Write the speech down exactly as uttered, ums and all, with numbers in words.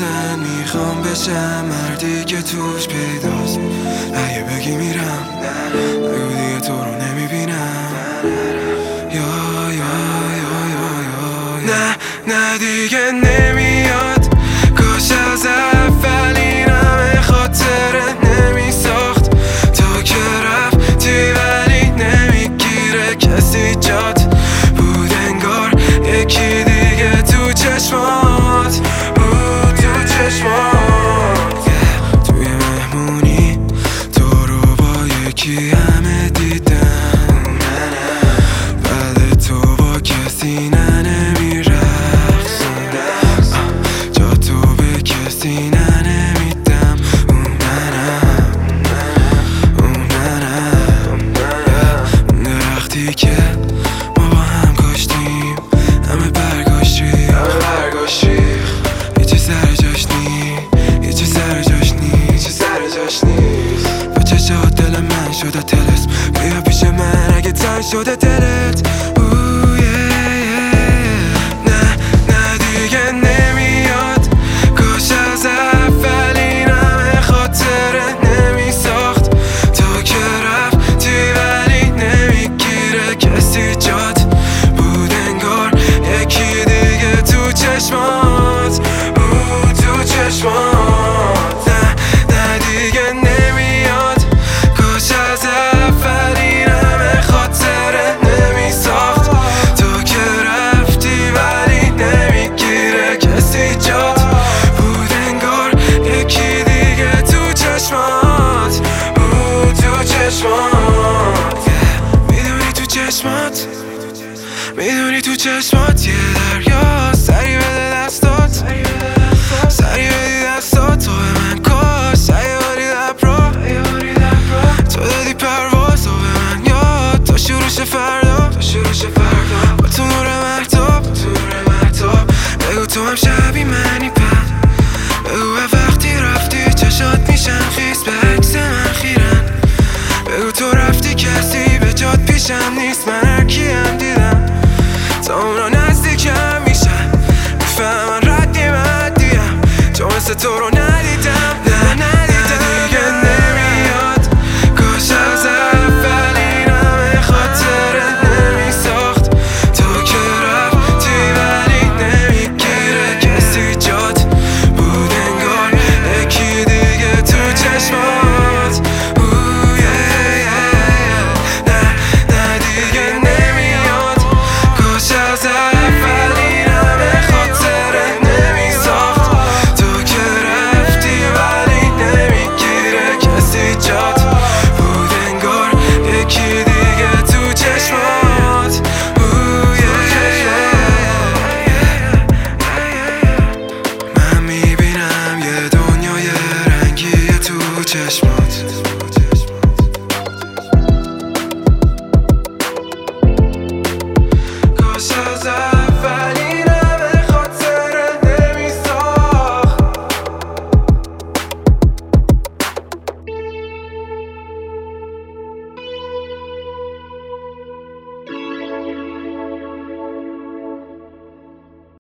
زن میخوام بشم مردی که توش پیداست. اگه بگی میرم بگو دیگه تو رو نمیبینم. یا یا یا یا یا نه نه دیگه نمیاد. کاش از اول این همه خاطره نمیساخت. تو که رفتی ولی نمیگیره کسی جات. بود انگار یکی دیگه تو چشمات، بود تو چشمات. yeah. توی مهمونی تو رو با یکی همه دیدم. بعد تو با کسی نه نمیرخصم. جا تو به کسی نه نمیدم. اون منم اون منم اون درختی که ما با هم کاشتیم. همه برگاش ریخ، یه چی سر جاش نی، یه چی سر جاش نی، چی سر جاش نیست. با چشات دل من شده تلس. بیا پیش من اگه تنگ شده دلت. اوه yeah, yeah. نه نه دیگه نمیاد. کاش از اول این همه خاطره نمیساخت. تو که رفتی ولی نمیگیره کسی جات. بود انگار یکی دیگه تو چشمات، بود تو چشمات. نه نه دیگه نمیاد. کاش از اول این همه خاطره نمیساخت. تو که رفتی ولی نمیگیره کسی جات. بود انگار یکی دیگه تو چشمات، بود تو چشمات. yeah. میدونی تو چشمات، میدونی تو چشمات یه دریا. سری بده دستات، سری بدی دستات. تو به من کاش سیاری لب رو تو دادی پرواز. و به من یاد تا شروعش فردا، تا شروعش فردا. با تو نور محتاب، تو نور محتاب. بگو تو هم شبی منی پد. بگو وقتی رفتی چشات میشن خیس به عکس من خیرن. بگو تو رفتی کسی به جات پیشم نیست. من هر کیم دیدم تا اونا نزدیکم میشن. میفهمن ردی مدیم چون مثل تو رو ندیدم. نه ندیدم دیگه نمیاد. کاش از اول این همه خاطره نمیساخت. تو که رفتی ولی نمیگیره کسی جات. بود انگار یکی دیگه تو چشمات. اوه yeah, yeah. نه نه دیگه نمیاد. کاش از اول این همه خاطره نمیساخت. تو که رفتی ولی نمیگیره کسی جات. بود انگار یکی دیگه تو چشمات. اوه yeah, yeah. من میبینم یه دنیای رنگی تو چشمات.